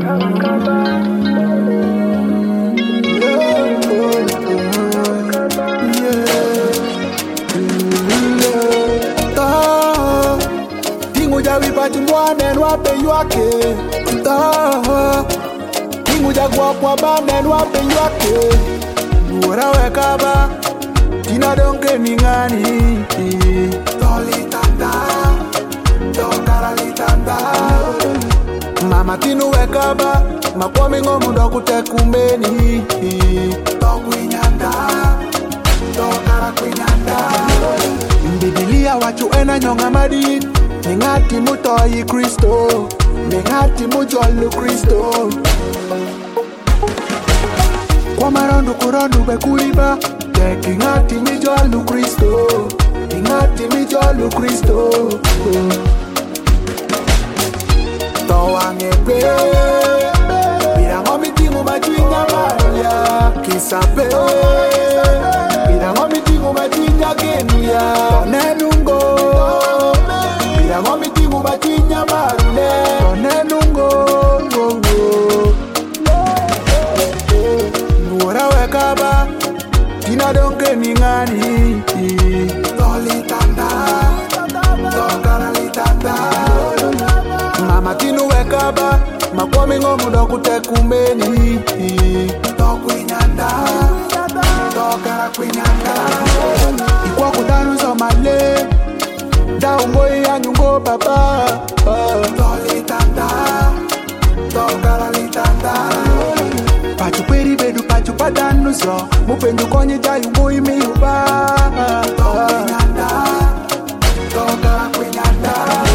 Mama tinu wekaba makwami ngomu ndoku tekumbeni Tokwinyanda Tokara kwinyanda Mbibilia wachu ena nyonga madit Ningati mutoyi Kristo Ningati mujolu Kristo Kwa marondu kurondu bekuliba Teki ngati mijolu Kristo Ningati mijolu Kristo Towangepe Birango mitingu machinya maria Kisape Birango mitingu machinya genuya Tonenungo Birango mitingu machinya marune Tonenungo Nuora wekaba Tina donke ningani Tolitanda Tokara litanda Mama tinu wekaba makwami ngomu ndoku tekumbeni Tokwinyanda Tokara kwinyanda Ikwa kutanu somale Da umoi ya nyungo baba Tolitanda Tokara litanda Pachu peri bedu pachu padanu so Mupendu konye jayu ngoi miuba Tokwinyanda Tokara kwinyanda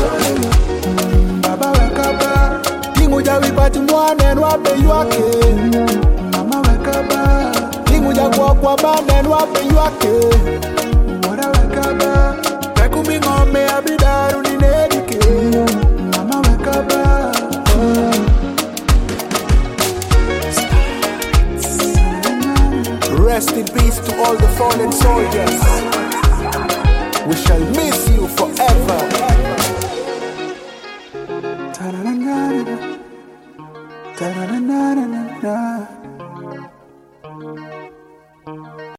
Tinguja wipati mwane nwape yuake Mama wekaba Tinguja kwa bande nwape yuake Mwada wekaba Tekumi ngome abidaru ninedike Mama wekaba Rest in peace to all the fallen soldiers. We shall miss you forever.